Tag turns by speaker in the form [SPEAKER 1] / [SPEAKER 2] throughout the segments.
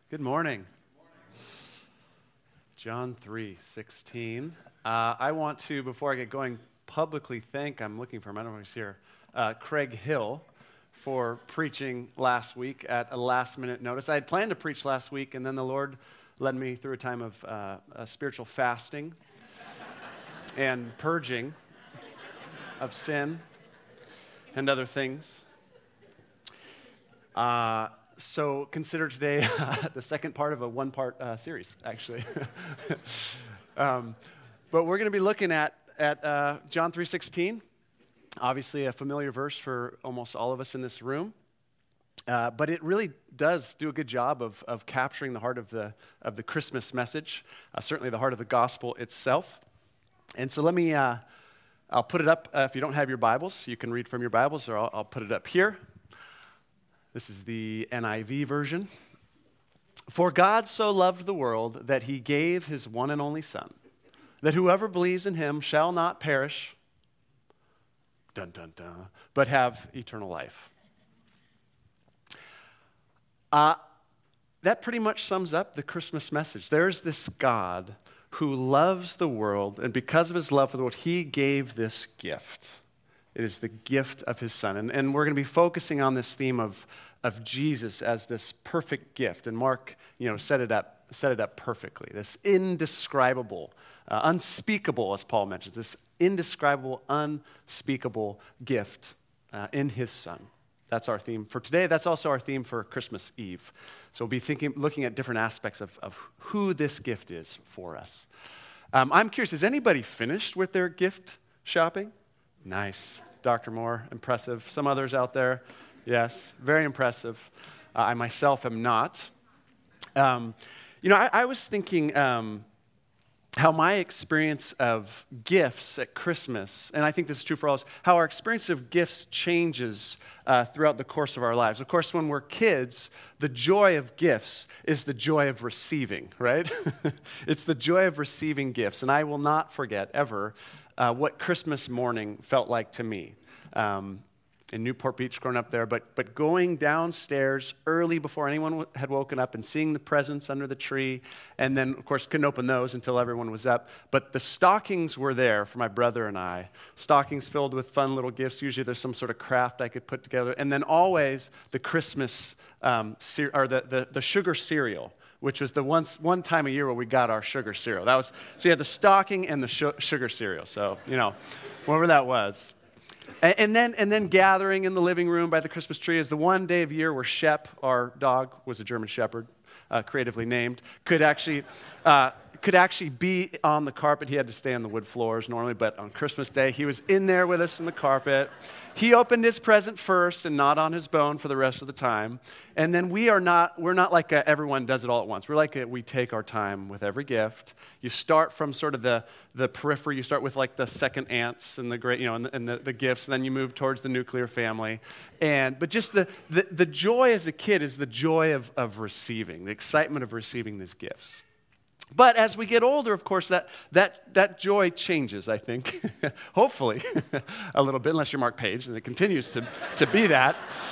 [SPEAKER 1] Good morning. John 3:16. I want to, before I get going, publicly thank, I'm looking for him, I don't know if he's here, Craig Hill for preaching last week at a last-minute notice. I had planned to preach last week, and then the Lord led me through a time of spiritual fasting and purging of sin and other things. So consider today the second part of a one-part series, actually. But we're going to be looking at John 3:16, obviously a familiar verse for almost all of us in this room. But it really does do a good job of capturing the heart of the Christmas message, certainly the heart of the gospel itself. And so let me, I'll put it up. If you don't have your Bibles, you can read from your Bibles, or I'll put it up here. This is the NIV version. For God so loved the world that he gave his one and only Son, that whoever believes in him shall not perish, dun, dun, dun, but have eternal life. That pretty much sums up the Christmas message. There's this God who loves the world, and because of his love for the world, he gave this gift. It is the gift of his Son. And we're going to be focusing on this theme of Jesus as this perfect gift. And Mark, set it up perfectly. This indescribable, unspeakable, as Paul mentions, this indescribable, unspeakable gift in his Son. That's our theme for today. That's also our theme for Christmas Eve. So we'll be looking at different aspects of who this gift is for us. I'm curious, is anybody finished with their gift shopping? Nice. Dr. Moore, impressive. Some others out there, yes, very impressive. I myself am not. I was thinking how my experience of gifts at Christmas, and I think this is true for all of us, how our experience of gifts changes throughout the course of our lives. Of course, when we're kids, the joy of gifts is the joy of receiving, right? It's the joy of receiving gifts, and I will not forget ever what Christmas morning felt like to me. In Newport Beach, growing up there, but going downstairs early before anyone had woken up and seeing the presents under the tree, and then, of course, couldn't open those until everyone was up. But the stockings were there for my brother and I. Stockings filled with fun little gifts. Usually there's some sort of craft I could put together. And then always the Christmas, the sugar cereal, which was the one time a year where we got our sugar cereal. So you had the stocking and the sugar cereal. So, whatever that was. And then gathering in the living room by the Christmas tree is the one day of year where Shep, our dog, was a German Shepherd, creatively named, could actually be on the carpet. He had to stay on the wood floors normally, but on Christmas Day, he was in there with us in the carpet. He opened his present first and gnawed on his bone for the rest of the time. And then we're not like everyone does it all at once. We're like we take our time with every gift. You start from sort of the periphery. You start with like the second aunts and the great, and the gifts, and then you move towards the nuclear family. But just the joy as a kid is the joy of receiving, the excitement of receiving these gifts. But as we get older, of course, that joy changes, I think, hopefully, a little bit, unless you're Mark Page, and it continues to be that.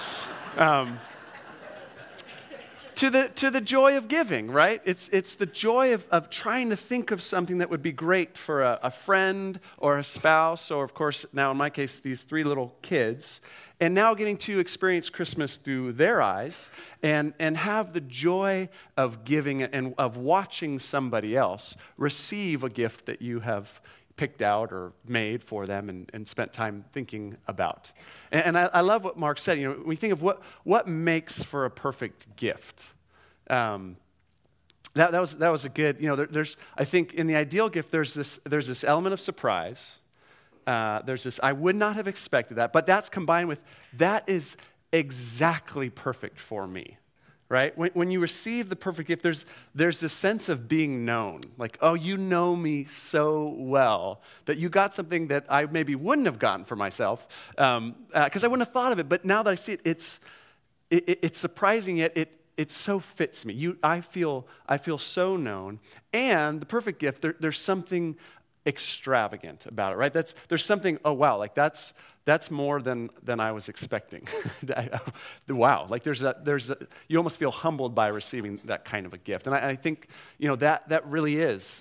[SPEAKER 1] To the joy of giving, right? It's the joy of trying to think of something that would be great for a friend or a spouse, or, of course, now in my case, these three little kids, and now getting to experience Christmas through their eyes and have the joy of giving and of watching somebody else receive a gift that you have picked out or made for them and spent time thinking about. And I love what Mark said. When we think of what makes for a perfect gift. That was a good. There's I think in the ideal gift there's this element of surprise. There's this, I would not have expected that, but that's combined with, that is exactly perfect for me, right? When you receive the perfect gift, there's this sense of being known. Like, oh, you know me so well that you got something that I maybe wouldn't have gotten for myself, because I wouldn't have thought of it, but now that I see it, it's surprising, yet it so fits me. I feel so known. And the perfect gift, there's something extravagant about it, right? There's something, oh wow, like that's more than I was expecting. Wow, like you almost feel humbled by receiving that kind of a gift. And I think, that really is,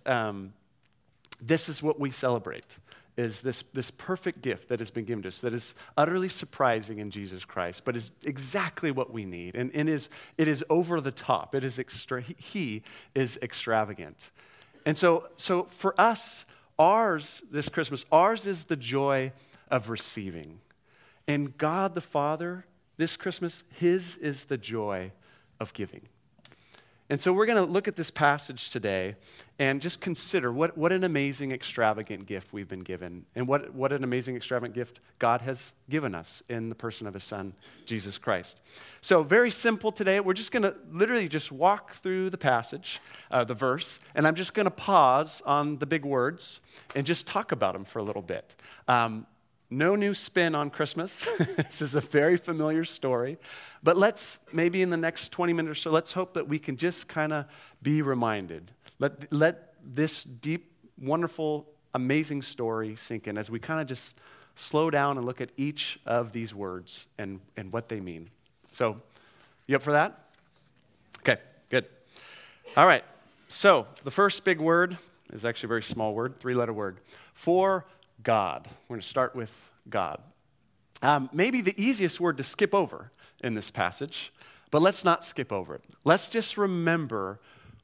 [SPEAKER 1] this is what we celebrate, is this perfect gift that has been given to us, that is utterly surprising in Jesus Christ, but is exactly what we need. And it is over the top. It is he is extravagant. And so for us, this Christmas, ours is the joy of receiving. And God the Father, this Christmas, his is the joy of giving. And so we're going to look at this passage today and just consider what an amazing, extravagant gift we've been given, and what an amazing, extravagant gift God has given us in the person of his Son, Jesus Christ. So very simple today. We're just going to literally just walk through the passage, the verse, and I'm just going to pause on the big words and just talk about them for a little bit. No new spin on Christmas. This is a very familiar story. But let's, maybe in the next 20 minutes or so, let's hope that we can just kind of be reminded. Let this deep, wonderful, amazing story sink in as we kind of just slow down and look at each of these words and what they mean. So, you up for that? Okay, good. All right. So, the first big word is actually a very small word, 3-letter word. For God. We're going to start with God. Maybe the easiest word to skip over in this passage, but let's not skip over it. Let's just remember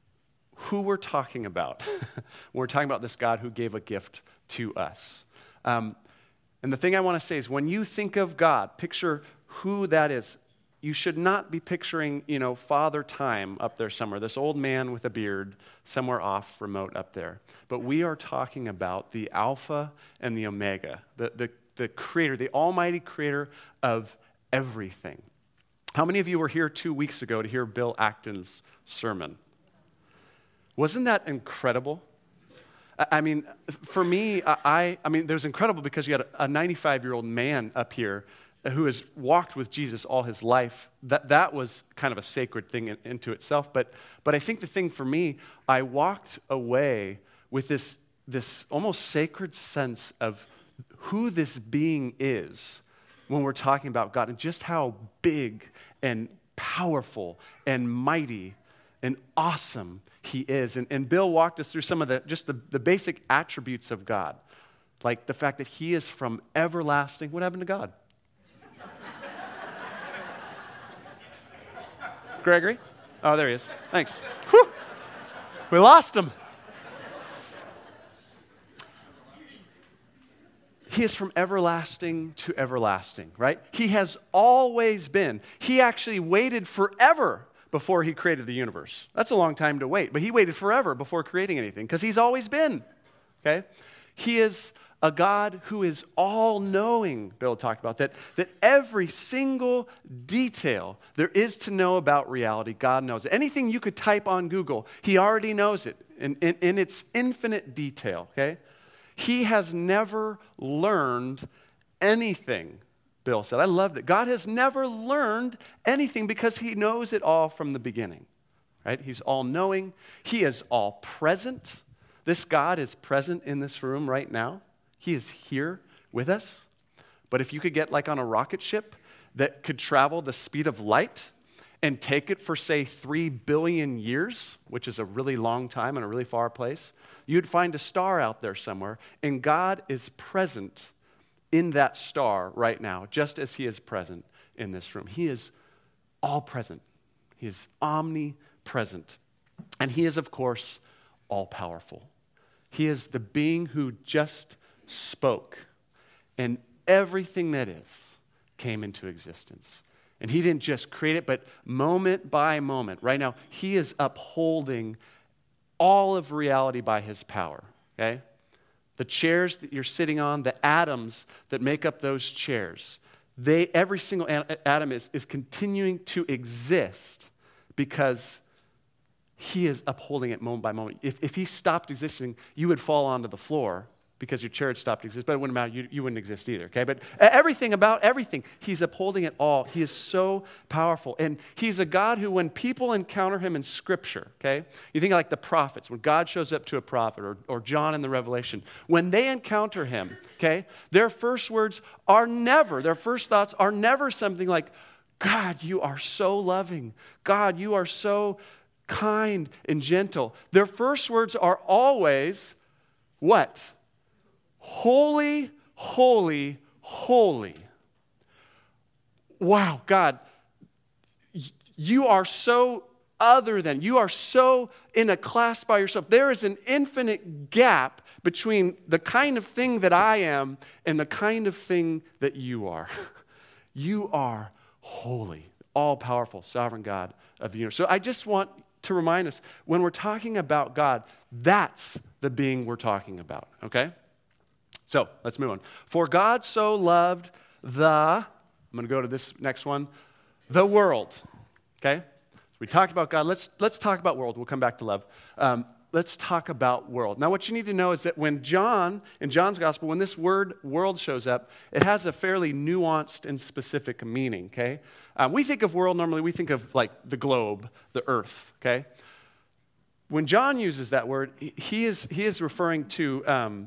[SPEAKER 1] who we're talking about. We're talking about this God who gave a gift to us. And the thing I want to say is when you think of God, picture who that is. You should not be picturing, Father Time up there somewhere, this old man with a beard somewhere off remote up there. But we are talking about the Alpha and the Omega, the creator, the almighty creator of everything. How many of you were here 2 weeks ago to hear Bill Acton's sermon? Wasn't that incredible? I mean, for me, it was incredible because you had a 95-year-old man up here who has walked with Jesus all his life. That was kind of a sacred thing into itself. But I think the thing for me, I walked away with this almost sacred sense of who this being is when we're talking about God and just how big and powerful and mighty and awesome he is. And Bill walked us through some of the basic attributes of God, like the fact that he is from everlasting. What happened to God? Gregory? Oh, there he is. Thanks. Whew. We lost him. He is from everlasting to everlasting, right? He has always been. He actually waited forever before he created the universe. That's a long time to wait, but he waited forever before creating anything because he's always been, okay? He is a God who is all-knowing, Bill talked about, that every single detail there is to know about reality, God knows it. Anything you could type on Google, he already knows it in its infinite detail, okay? He has never learned anything, Bill said. I loved it. God has never learned anything because he knows it all from the beginning, right? He's all-knowing. He is all-present. This God is present in this room right now. He is here with us. But if you could get like on a rocket ship that could travel the speed of light and take it for, say, 3 billion years, which is a really long time and a really far place, you'd find a star out there somewhere, and God is present in that star right now, just as he is present in this room. He is all present. He is omnipresent. And he is, of course, all-powerful. He is the being who just spoke, and everything that is came into existence. And he didn't just create it, but moment by moment, right now, he is upholding all of reality by his power, okay? The chairs that you're sitting on, the atoms that make up those chairs, every single atom is continuing to exist because he is upholding it moment by moment. If he stopped existing, you would fall onto the floor because your church stopped existing, but it wouldn't matter. You wouldn't exist either, okay? But everything about everything, he's upholding it all. He is so powerful. And he's a God who, when people encounter him in Scripture, okay? You think like the prophets, when God shows up to a prophet or John in the Revelation, when they encounter him, okay, their first thoughts are never something like, God, you are so loving. God, you are so kind and gentle. Their first words are always, what? Holy, holy, holy. Wow, God, you are so other than. You are so in a class by yourself. There is an infinite gap between the kind of thing that I am and the kind of thing that you are. You are holy, all-powerful, sovereign God of the universe. So I just want to remind us, when we're talking about God, that's the being we're talking about, okay? So let's move on. For God so loved I'm going to go to this next one, the world, okay? We talked about God. Let's talk about world. We'll come back to love. Let's talk about world. Now, what you need to know is that when in John's gospel, when this word world shows up, it has a fairly nuanced and specific meaning, okay? We think of world, normally we think of like the globe, the earth, okay? When John uses that word, he is referring to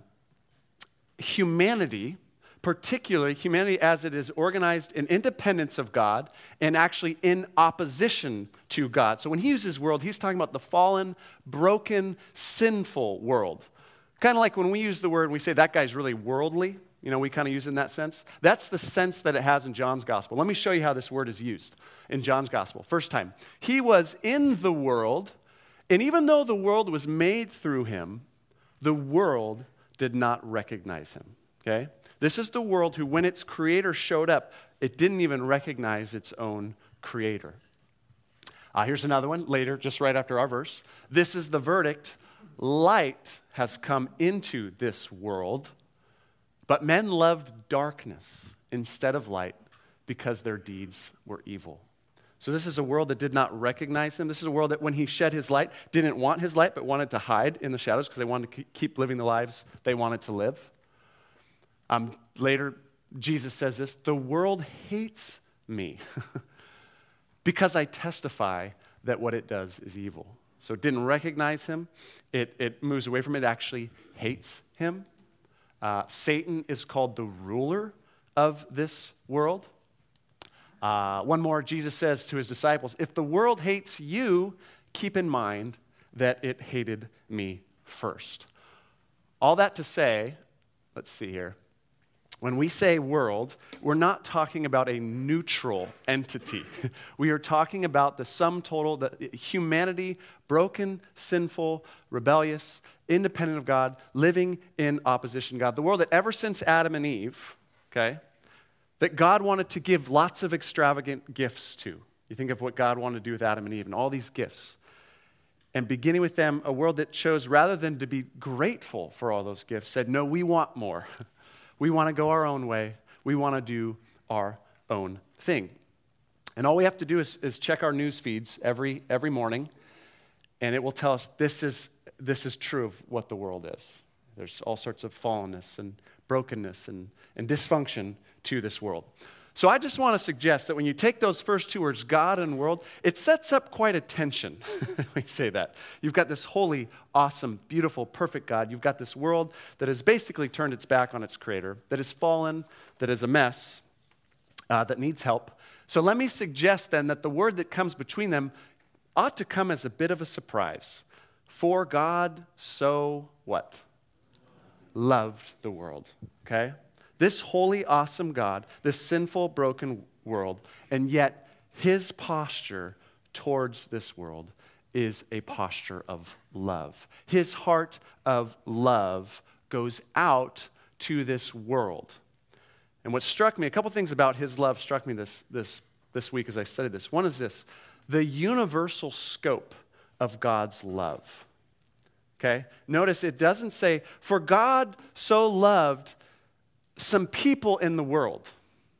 [SPEAKER 1] humanity, particularly humanity as it is organized in independence of God and actually in opposition to God. So when he uses world, he's talking about the fallen, broken, sinful world. Kind of like when we use the word and we say that guy's really worldly, we kind of use it in that sense. That's the sense that it has in John's gospel. Let me show you how this word is used in John's gospel. First time. He was in the world, and even though the world was made through him, the world did not recognize him, okay? This is the world who, when its creator showed up, it didn't even recognize its own creator. Here's another one later, just right after our verse. This is the verdict. Light has come into this world, but men loved darkness instead of light because their deeds were evil. So this is a world that did not recognize him. This is a world that when he shed his light, didn't want his light, but wanted to hide in the shadows because they wanted to keep living the lives they wanted to live. Later, Jesus says this, the world hates me because I testify that what it does is evil. So it didn't recognize him. It moves away from it. It actually hates him. Satan is called the ruler of this world. One more, Jesus says to his disciples, if the world hates you, keep in mind that it hated me first. All that to say, let's see here. When we say world, we're not talking about a neutral entity. We are talking about the sum total, the humanity, broken, sinful, rebellious, independent of God, living in opposition to God. The world that ever since Adam and Eve, okay, that God wanted to give lots of extravagant gifts to. You think of what God wanted to do with Adam and Eve and all these gifts. And beginning with them, a world that chose, rather than to be grateful for all those gifts, said, no, we want more. We want to go our own way. We want to do our own thing. And all we have to do is check our news feeds every morning, and it will tell us this is true of what the world is. There's all sorts of fallenness and brokenness and dysfunction to this world. So I just want to suggest that when you take those first two words, God and world, it sets up quite a tension when we say that. You've got this holy, awesome, beautiful, perfect God. You've got this world that has basically turned its back on its creator, that is fallen, that is a mess, that needs help. So let me suggest then that the word that comes between them ought to come as a bit of a surprise. For God so what? Loved the world, okay? This holy, awesome God, this sinful, broken world, and yet his posture towards this world is a posture of love. His heart of love goes out to this world. And what struck me, a couple things about his love struck me this week as I studied this. One is this, the universal scope of God's love. Okay? Notice it doesn't say, for God so loved some people in the world.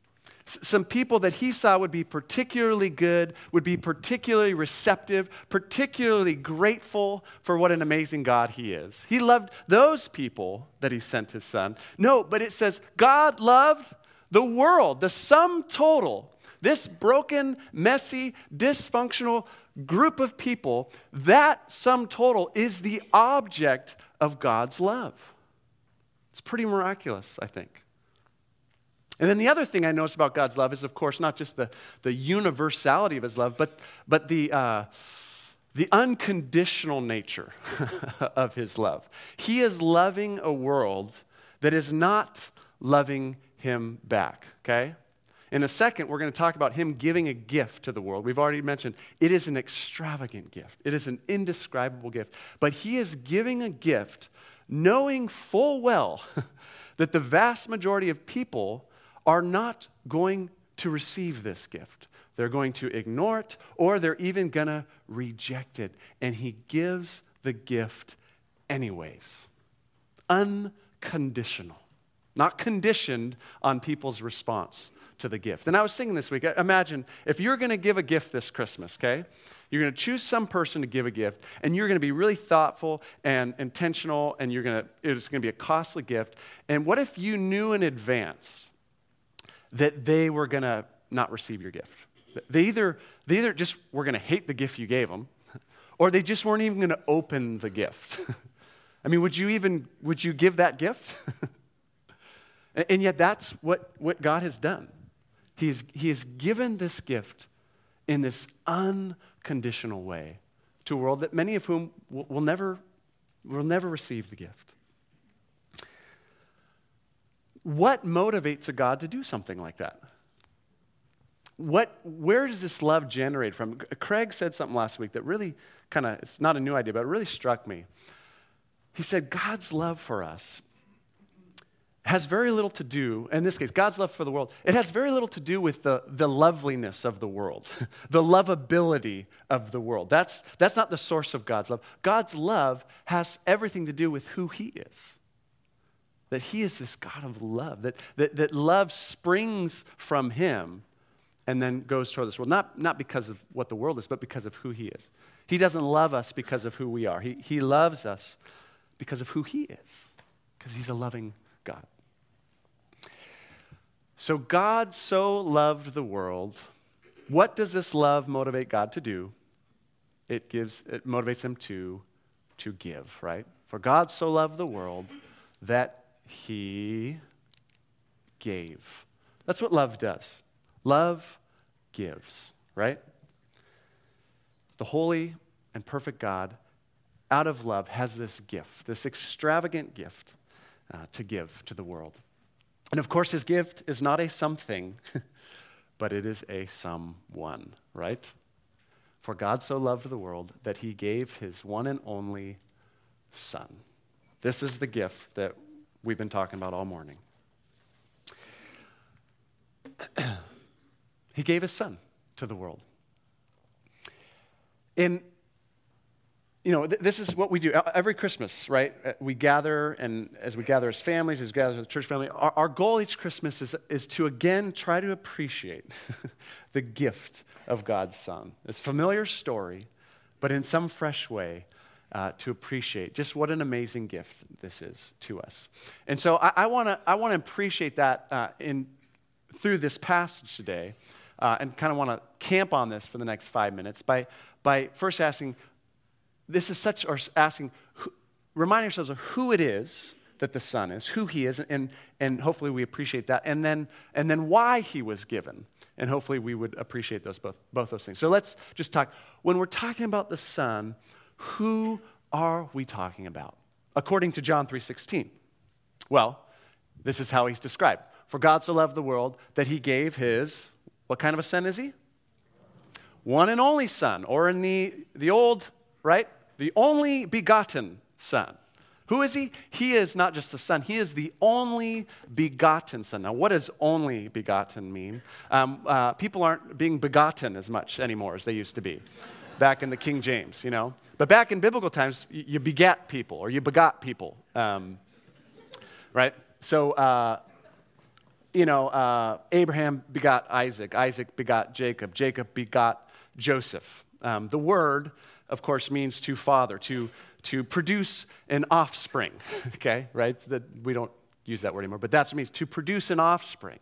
[SPEAKER 1] some people that he saw would be particularly good, would be particularly receptive, particularly grateful for what an amazing God he is. He loved those people that he sent his son. No, but it says God loved the world, the sum total. This broken, messy, dysfunctional group of people, that sum total is the object of God's love. It's pretty miraculous, I think. And then the other thing I notice about God's love is, of course, not just the universality of his love, but the unconditional nature of his love. He is loving a world that is not loving him back, okay? In a second, we're going to talk about him giving a gift to the world. We've already mentioned it is an extravagant gift. It is an indescribable gift. But he is giving a gift knowing full well that the vast majority of people are not going to receive this gift. They're going to ignore it, or they're even going to reject it. And he gives the gift anyways. Unconditional. Not conditioned on people's response to the gift. And I was thinking this week, imagine if you're going to give a gift this Christmas, okay? You're going to choose some person to give a gift, and you're going to be really thoughtful and intentional, and it's going to be a costly gift. And what if you knew in advance that they were going to not receive your gift? They either just were going to hate the gift you gave them, or they just weren't even going to open the gift. I mean, would you give that gift? And yet that's what God has done. He has given this gift in this unconditional way to a world that many of whom will never receive the gift. What motivates a God to do something like that? Where does this love generate from? Craig said something last week that really it's not a new idea, but it really struck me. He said, God's love for us has very little to do, in this case, God's love for the world, it has very little to do with the loveliness of the world, the lovability of the world. That's not the source of God's love. God's love has everything to do with who he is. That he is this God of love, that love springs from him and then goes toward this world. Not because of what the world is, but because of who he is. He doesn't love us because of who we are. He loves us because of who he is, because he's a loving God. So God so loved the world. What does this love motivate God to do? It motivates him to give, right? For God so loved the world that he gave. That's what love does. Love gives, right? The holy and perfect God, out of love, has this gift, this extravagant gift to give to the world. And of course, his gift is not a something, but it is a someone, right? For God so loved the world that he gave his one and only Son. This is the gift that we've been talking about all morning. He gave his Son to the world. And this is what we do every Christmas, right? We gather, and as we gather as families, as we gather as a church family, our goal each Christmas is to again try to appreciate the gift of God's Son. It's a familiar story, but in some fresh way, to appreciate just what an amazing gift this is to us. And so I want to appreciate that through this passage today, and kind of want to camp on this for the next 5 minutes by first asking. Remind ourselves of who it is that the Son is, who he is, and hopefully we appreciate that, and then why he was given, and hopefully we would appreciate both those things. So let's just talk. When we're talking about the Son, who are we talking about? According to John 3:16. Well, this is how he's described. For God so loved the world that he gave his, what kind of a Son is he? One and only Son, or in the old, right? The only begotten Son. Who is he? He is not just the Son. He is the only begotten Son. Now, what does only begotten mean? People aren't being begotten as much anymore as they used to be back in the King James, But back in biblical times, you begat people, or you begot people, right? So Abraham begot Isaac. Isaac begot Jacob. Jacob begot Joseph. The word, of course, means to father, to produce an offspring, okay, right? We don't use that word anymore, but that's what it means, to produce an offspring.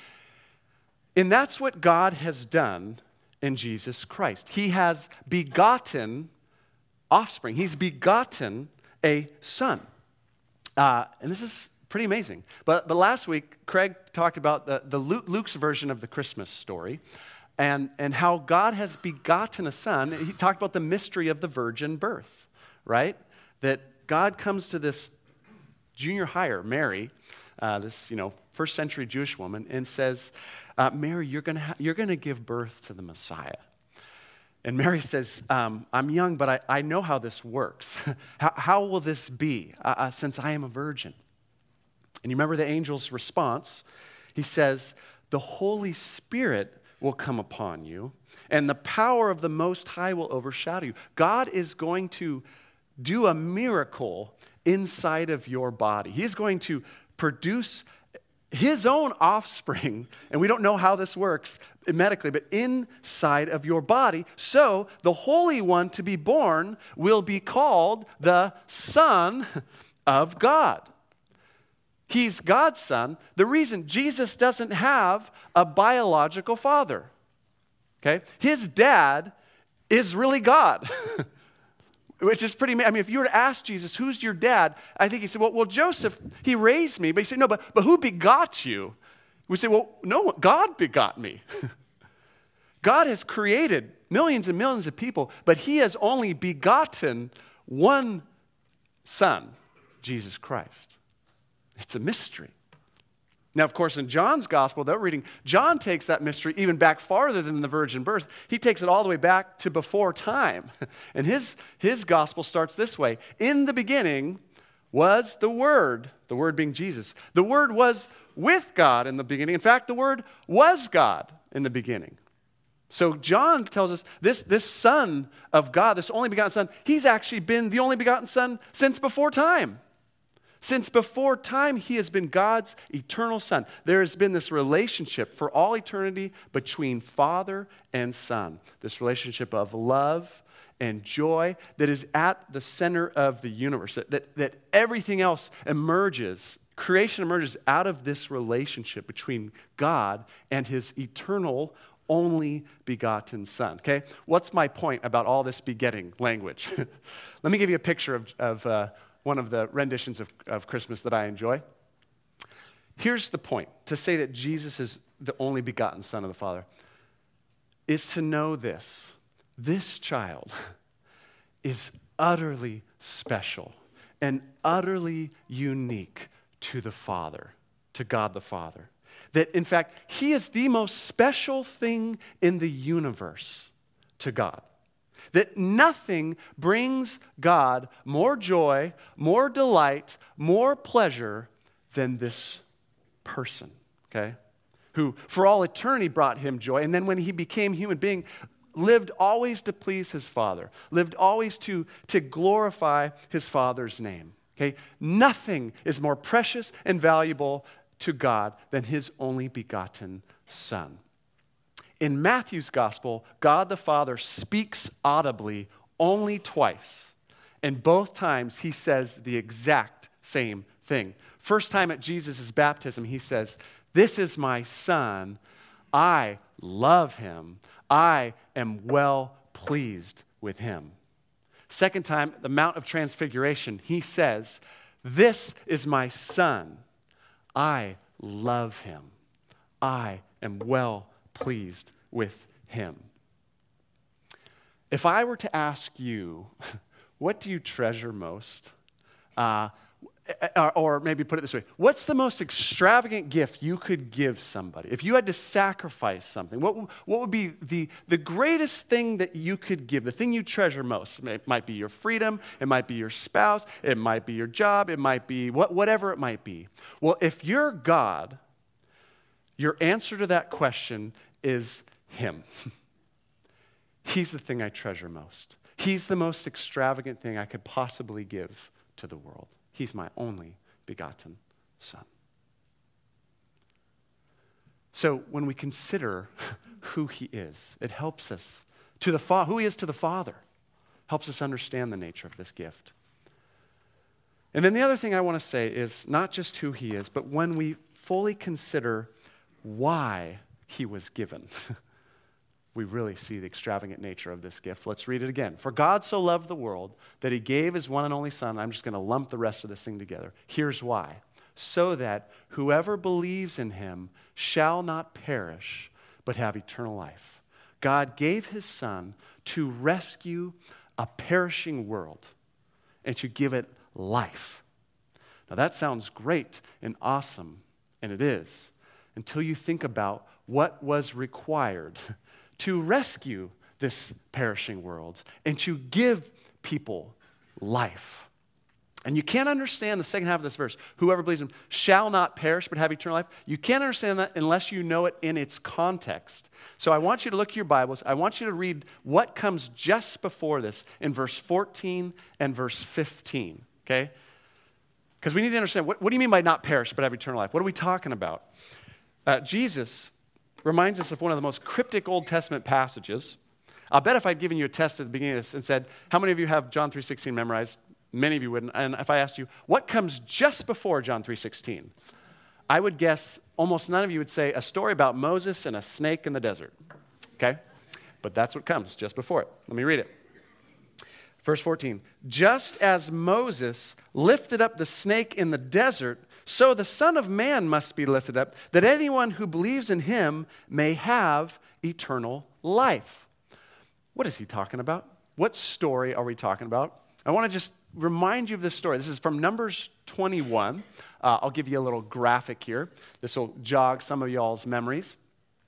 [SPEAKER 1] And that's what God has done in Jesus Christ. He has begotten offspring. He's begotten a son. And this is pretty amazing. But last week, Craig talked about Luke's version of the Christmas story and how God has begotten a son. He talked about the mystery of the virgin birth, right? That God comes to this junior hire, Mary, this first century Jewish woman, and says, Mary, you're gonna give birth to the Messiah. And Mary says, I'm young, but I know how this works. How will this be since I am a virgin? And you remember the angel's response? He says, the Holy Spirit will come upon you, and the power of the Most High will overshadow you. God is going to do a miracle inside of your body. He is going to produce his own offspring, and we don't know how this works medically, but inside of your body. So the Holy One to be born will be called the Son of God. He's God's son. The reason Jesus doesn't have a biological father, okay? His dad is really God. Which is pretty amazing. I mean, if you were to ask Jesus, who's your dad? I think he'd say, well, Joseph, he raised me. But he said, no, but who begot you? We say, well, no, God begot me. God has created millions and millions of people, but he has only begotten one son, Jesus Christ. It's a mystery. Now, of course, in John's gospel that we're reading, John takes that mystery even back farther than the virgin birth. He takes it all the way back to before time. And his gospel starts this way. In the beginning was the Word being Jesus. The Word was with God in the beginning. In fact, the Word was God in the beginning. So John tells us this Son of God, this only begotten Son, he's actually been the only begotten Son since before time. Since before time, he has been God's eternal Son. There has been this relationship for all eternity between Father and Son. This relationship of love and joy that is at the center of the universe. That everything else emerges, creation emerges out of this relationship between God and his eternal, only begotten Son. Okay? What's my point about all this begetting language? Let me give you a picture of one of the renditions of Christmas that I enjoy. Here's the point. To say that Jesus is the only begotten Son of the Father is to know this. This child is utterly special and utterly unique to the Father, to God the Father. That, in fact, he is the most special thing in the universe to God. That nothing brings God more joy, more delight, more pleasure than this person, okay? Who for all eternity brought him joy. And then when he became human being, lived always to please his Father, lived always to glorify his Father's name, okay? Nothing is more precious and valuable to God than his only begotten Son. In Matthew's gospel, God the Father speaks audibly only twice. And both times he says the exact same thing. First time at Jesus' baptism, he says, "This is my Son. I love him. I am well pleased with him." Second time, the Mount of Transfiguration, he says, "This is my Son. I love him. I am well pleased with him." If I were to ask you, what do you treasure most? Or maybe put it this way, what's the most extravagant gift you could give somebody? If you had to sacrifice something, what would be the greatest thing that you could give, the thing you treasure most? It might be your freedom, it might be your spouse, it might be your job, it might be whatever it might be. Well, if you're God, your answer to that question is him. He's the thing I treasure most. He's the most extravagant thing I could possibly give to the world. He's my only begotten Son. So when we consider who he is, it helps us who he is to the Father, helps us understand the nature of this gift. And then the other thing I want to say is not just who he is, but when we fully consider why he was given, we really see the extravagant nature of this gift. Let's read it again. For God so loved the world that he gave his one and only Son. I'm just going to lump the rest of this thing together. Here's why. So that whoever believes in him shall not perish, but have eternal life. God gave his Son to rescue a perishing world and to give it life. Now that sounds great and awesome, and it is, until you think about what was required to rescue this perishing world and to give people life. And you can't understand the second half of this verse, whoever believes in him shall not perish but have eternal life. You can't understand that unless you know it in its context. So I want you to look at your Bibles. I want you to read what comes just before this in verse 14 and verse 15, okay? Because we need to understand, what do you mean by not perish but have eternal life? What are we talking about? Jesus reminds us of one of the most cryptic Old Testament passages. I'll bet if I'd given you a test at the beginning of this and said, how many of you have John 3:16 memorized? Many of you wouldn't. And if I asked you, what comes just before John 3:16? I would guess almost none of you would say a story about Moses and a snake in the desert. Okay? But that's what comes just before it. Let me read it. Verse 14. Just as Moses lifted up the snake in the desert, so the Son of Man must be lifted up, that anyone who believes in him may have eternal life. What is he talking about? What story are we talking about? I want to just remind you of this story. This is from Numbers 21. I'll give you a little graphic here. This will jog some of y'all's memories.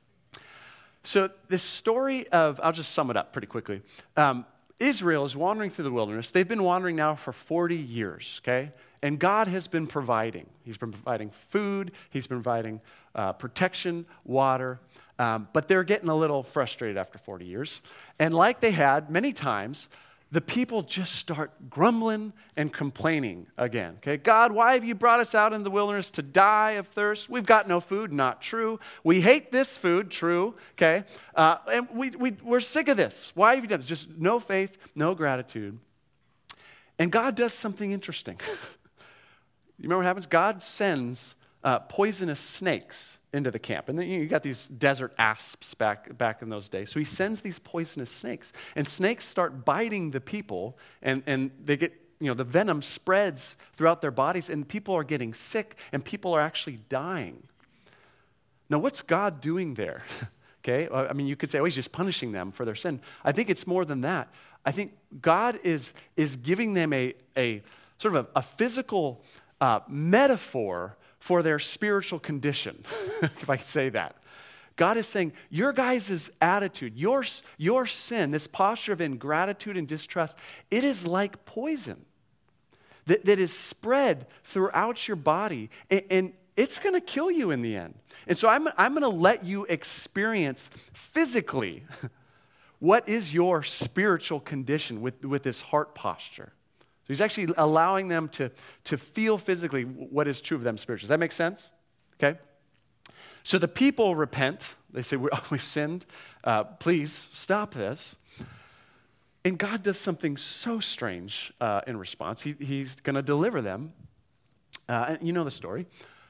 [SPEAKER 1] So this story of, I'll just sum it up pretty quickly. Israel is wandering through the wilderness. They've been wandering now for 40 years, okay? And God has been providing. He's been providing food. He's been providing protection, water. But they're getting a little frustrated after 40 years. And like they had many times, the people just start grumbling and complaining again. Okay, God, why have you brought us out in the wilderness to die of thirst? We've got no food. Not true. We hate this food. True. Okay, and we're sick of this. Why have you done this? Just no faith, no gratitude. And God does something interesting. You remember what happens? God sends poisonous snakes into the camp. And then you got these desert asps back in those days. So he sends these poisonous snakes. And snakes start biting the people, and they get, the venom spreads throughout their bodies, and people are getting sick, and people are actually dying. Now, what's God doing there? Okay, I mean, you could say, oh, he's just punishing them for their sin. I think it's more than that. I think God is giving them a sort of a physical metaphor for their spiritual condition, if I say that. God is saying, your guys' attitude, your sin, this posture of ingratitude and distrust, it is like poison that is spread throughout your body, and it's going to kill you in the end. And so I'm going to let you experience physically what is your spiritual condition with this heart posture. So he's actually allowing them to feel physically what is true of them spiritually. Does that make sense? Okay. So the people repent. They say, we've sinned. Please stop this. And God does something so strange in response. He's going to deliver them. And you know the story.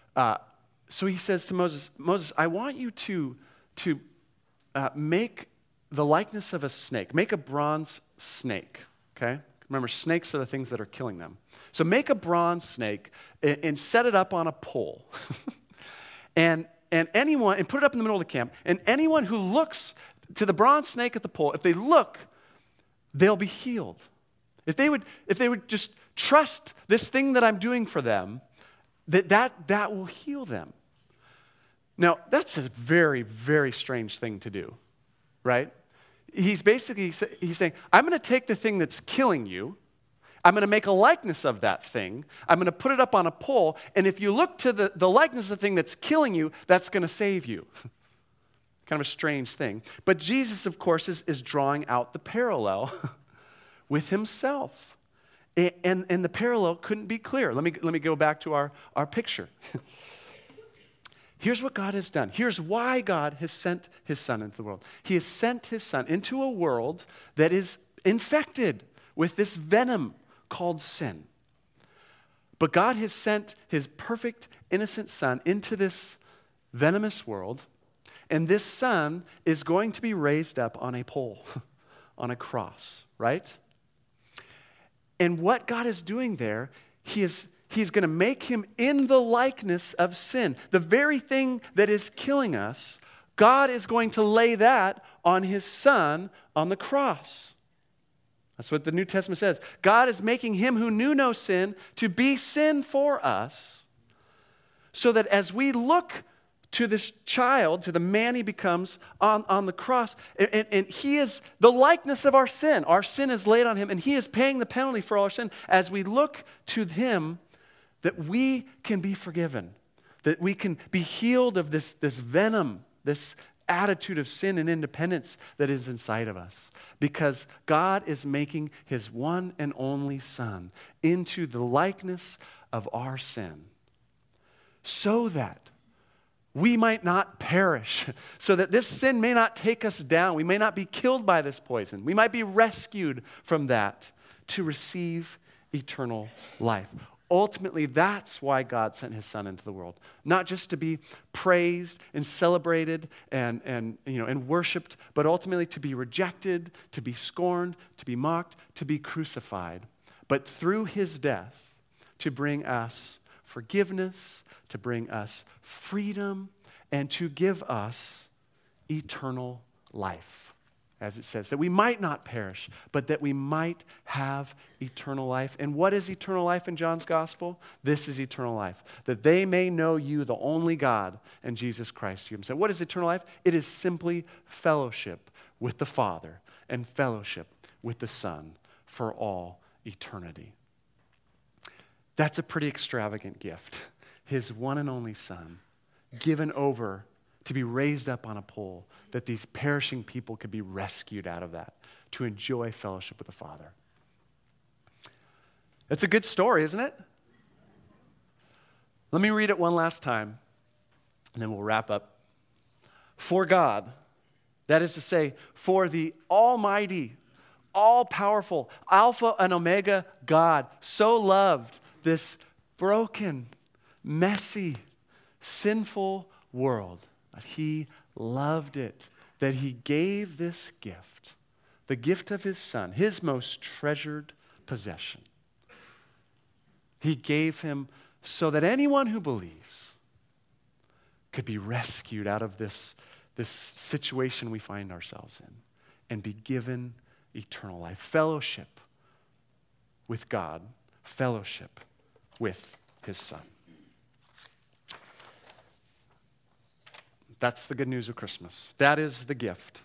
[SPEAKER 1] So he says to Moses, I want you to make the likeness of a snake. Make a bronze snake, okay? Remember, snakes are the things that are killing them. So make a bronze snake and set it up on a pole. and put it up in the middle of the camp. And anyone who looks to the bronze snake at the pole, if they look, they'll be healed. If they would just trust this thing that I'm doing for them, that will heal them. Now, that's a very, very strange thing to do, right? He's saying, I'm going to take the thing that's killing you, I'm going to make a likeness of that thing, I'm going to put it up on a pole, and if you look to the likeness of the thing that's killing you, that's going to save you. Kind of a strange thing. But Jesus, of course, is drawing out the parallel with himself. And the parallel couldn't be clearer. Let me go back to our picture. Here's what God has done. Here's why God has sent his Son into the world. He has sent his Son into a world that is infected with this venom called sin. But God has sent his perfect, innocent Son into this venomous world, and this Son is going to be raised up on a pole, on a cross, right? And what God is doing there, He's going to make him in the likeness of sin. The very thing that is killing us, God is going to lay that on his Son on the cross. That's what the New Testament says. God is making him who knew no sin to be sin for us, so that as we look to this child, to the man he becomes on the cross, and he is the likeness of our sin. Our sin is laid on him, and he is paying the penalty for all our sin. As we look to him, that we can be forgiven, that we can be healed of this venom, this attitude of sin and independence that is inside of us, because God is making his one and only Son into the likeness of our sin, so that we might not perish, so that this sin may not take us down. We may not be killed by this poison. We might be rescued from that to receive eternal life. Ultimately, that's why God sent his Son into the world. Not just to be praised and celebrated and worshiped, but ultimately to be rejected, to be scorned, to be mocked, to be crucified. But through his death, to bring us forgiveness, to bring us freedom, and to give us eternal life. As it says, that we might not perish, but that we might have eternal life. And what is eternal life in John's gospel? This is eternal life, that they may know you, the only God, and Jesus Christ, you himself. What is eternal life? It is simply fellowship with the Father and fellowship with the Son for all eternity. That's a pretty extravagant gift. His one and only Son, given over to be raised up on a pole, that these perishing people could be rescued out of that, to enjoy fellowship with the Father. It's a good story, isn't it? Let me read it one last time, and then we'll wrap up. For God, that is to say, for the almighty, all-powerful, Alpha and Omega God, so loved this broken, messy, sinful world, that he loved it, that he gave this gift, the gift of his Son, his most treasured possession. He gave him so that anyone who believes could be rescued out of this situation we find ourselves in and be given eternal life, fellowship with God, fellowship with his Son. That's the good news of Christmas. That is the gift.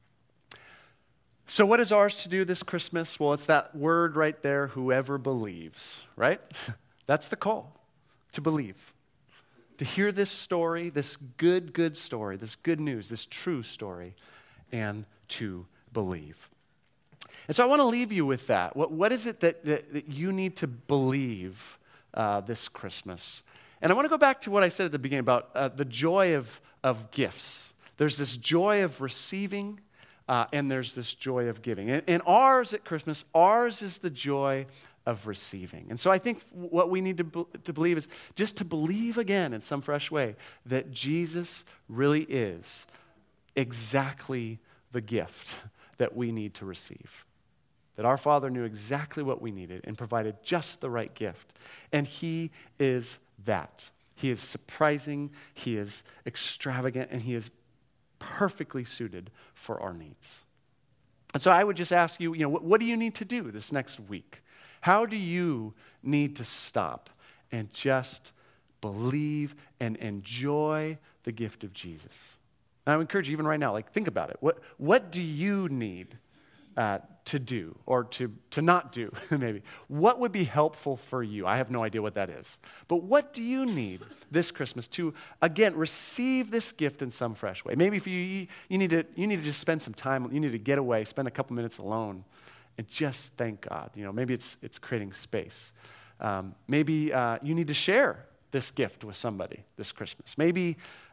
[SPEAKER 1] So what is ours to do this Christmas? Well, it's that word right there, whoever believes, right? That's the call, to believe. To hear this story, this good story, this good news, this true story, and to believe. And so I want to leave you with that. What is it that you need to believe this Christmas? And I want to go back to what I said at the beginning about the joy of gifts. There's this joy of receiving, and there's this joy of giving. And ours at Christmas, ours is the joy of receiving. And so I think what we need to believe is just to believe again in some fresh way that Jesus really is exactly the gift that we need to receive. That our Father knew exactly what we needed and provided just the right gift. And he is that. He is surprising, he is extravagant, and he is perfectly suited for our needs. And so I would just ask you, what do you need to do this next week? How do you need to stop and just believe and enjoy the gift of Jesus? And I would encourage you even right now, think about it. What do you need to do or to not do, maybe? What would be helpful for you? I have no idea what that is. But what do you need this Christmas to, again, receive this gift in some fresh way? Maybe if you need to just spend some time, you need to get away, spend a couple minutes alone, and just thank God. Maybe it's creating space. Maybe you need to share this gift with somebody this Christmas. Maybe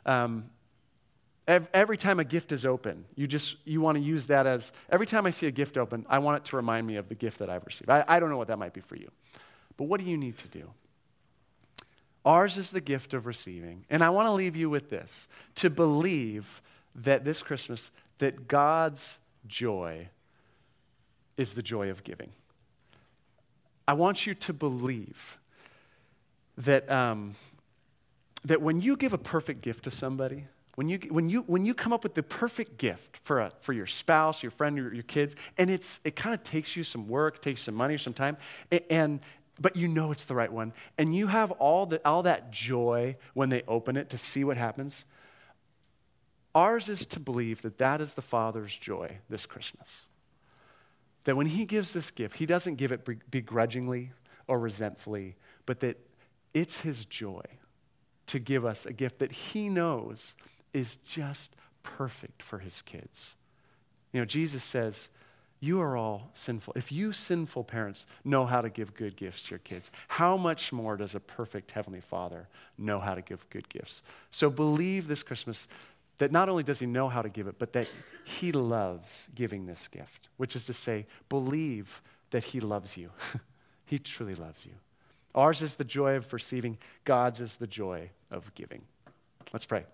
[SPEAKER 1] every time a gift is open, you want to use that as, every time I see a gift open, I want it to remind me of the gift that I've received. I don't know what that might be for you. But what do you need to do? Ours is the gift of receiving. And I want to leave you with this, to believe that this Christmas, that God's joy is the joy of giving. I want you to believe that, that when you give a perfect gift to somebody, when you come up with the perfect gift for your spouse, your friend, your kids, and it kind of takes you some work, takes some money, some time, but you know it's the right one, and you have all that joy when they open it to see what happens. Ours is to believe that that is the Father's joy this Christmas. That when he gives this gift, he doesn't give it begrudgingly or resentfully, but that it's his joy to give us a gift that he knows is just perfect for his kids. You know, Jesus says, you are all sinful. If you sinful parents know how to give good gifts to your kids, how much more does a perfect Heavenly Father know how to give good gifts? So believe this Christmas that not only does he know how to give it, but that he loves giving this gift, which is to say, believe that he loves you. He truly loves you. Ours is the joy of receiving. God's is the joy of giving. Let's pray.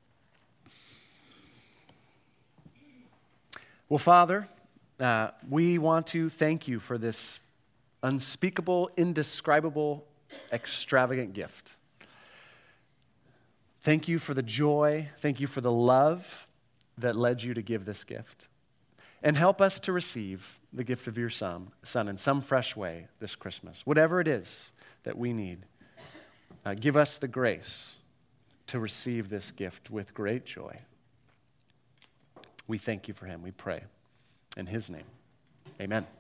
[SPEAKER 1] Well, Father, we want to thank you for this unspeakable, indescribable, extravagant gift. Thank you for the joy. Thank you for the love that led you to give this gift. And help us to receive the gift of your Son in some fresh way this Christmas. Whatever it is that we need, give us the grace to receive this gift with great joy. We thank you for him, we pray. In his name, amen.